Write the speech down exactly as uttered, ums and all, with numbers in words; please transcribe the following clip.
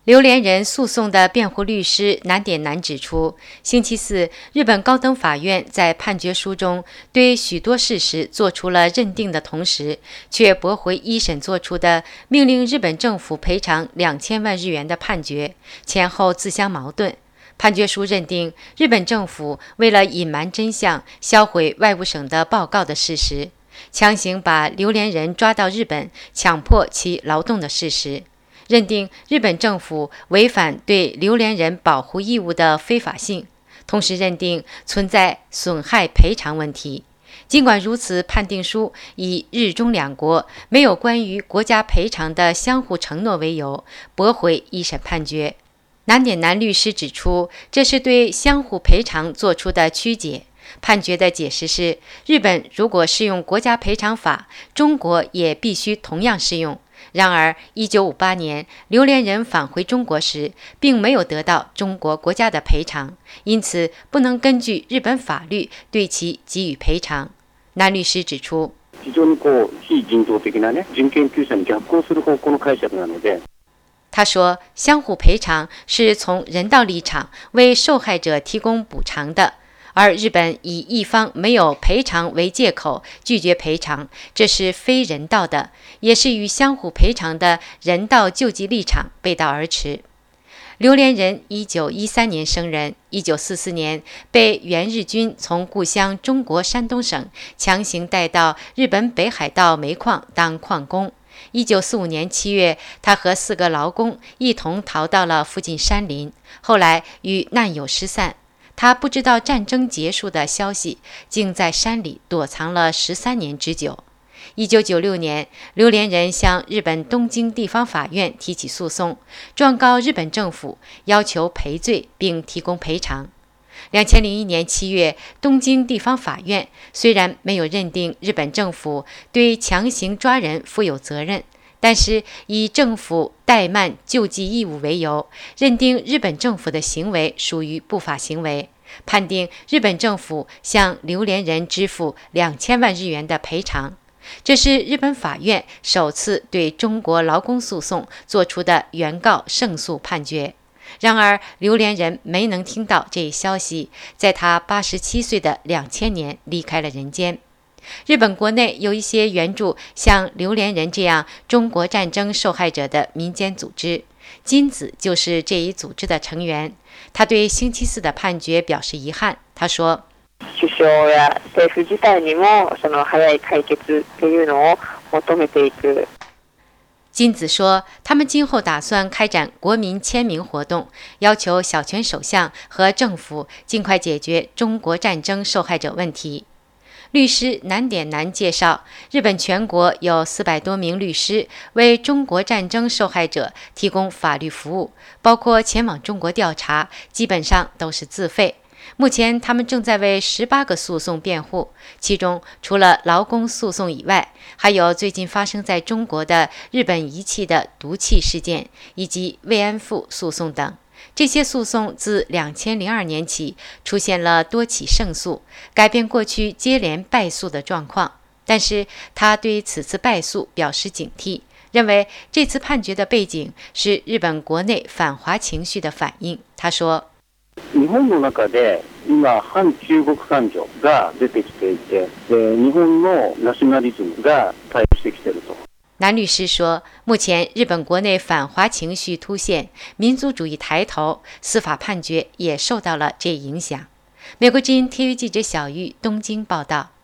榴莲人诉讼的辩护律师南典男指出，星期四，日本高等法院在判决书中对许多事实做出了认定的同时，却驳回一审作出的命令日本政府赔偿两千万日元的判决，前后自相矛盾。判决书认定，日本政府为了隐瞒真相、销毁外务省的报告的事实，强行把榴莲人抓到日本，强迫其劳动的事实，认定日本政府违反对榴莲人保护义务的非法性，同时认定存在损害赔偿问题。尽管如此，判定书以日中两国没有关于国家赔偿的相互承诺为由，驳回一审判决。南典男律师指出，这是对相互赔偿做出的曲解。判决的解释是，日本如果适用国家赔偿法，中国也必须同样适用。然而一九五八年榴莲人返回中国时，并没有得到中国国家的赔偿，因此不能根据日本法律对其给予赔偿。男律师指出， 非常にこう非人道的なね人権救済に逆行する方向の解釈なので。 他说，相互赔偿是从人道立场为受害者提供补偿的，而日本以一方没有赔偿为借口拒绝赔偿，这是非人道的，也是与相互赔偿的人道救济立场背道而驰。榴莲人一九一三年生人，一九四四年被原日军从故乡中国山东省强行带到日本北海道煤矿当矿工。一九四五年七月，他和四个劳工一同逃到了附近山林，后来与难友失散。他不知道战争结束的消息，竟在山里躲藏了十三年之久。一九九六年，榴莲人向日本东京地方法院提起诉讼，状告日本政府，要求赔罪并提供赔偿。两千零一年七月，东京地方法院虽然没有认定日本政府对强行抓人负有责任，但是以政府怠慢救济义务为由，认定日本政府的行为属于不法行为，判定日本政府向榴莲人支付两千万日元的赔偿。这是日本法院首次对中国劳工诉讼做出的原告胜诉判决。然而，榴莲人没能听到这一消息，在他八十七岁的两千年离开了人间。日本国内有一些援助像榴莲人这样中国战争受害者的民间组织，金子就是这一组织的成員。他对星期四的判决表示遗憾。他说， 首相や政府自体にもその早い解決というのを求めていく。 金子说，他们今后打算开展国民签名活动，要求小泉首相和政府尽快解决中国战争受害者问题。律师南典男介绍，日本全国有四百多名律师为中国战争受害者提供法律服务，包括前往中国调查，基本上都是自费。目前他们正在为十八个诉讼辩护，其中除了劳工诉讼以外，还有最近发生在中国的日本遗弃的毒气事件以及慰安妇诉讼等。这些诉讼自两千零二年起出现了多起胜诉，改变过去接连败诉的状况。但是他对此次败诉表示警惕，认为这次判决的背景是日本国内反华情绪的反应。他说， 日本の中で今反中国感情が出てきていて、日本のナショナリズムが対応してきていると。 男律师说，目前日本国内反华情绪凸显，民族主义抬头，司法判决也受到了这影响。美国之音 T V 记者小玉东京报道。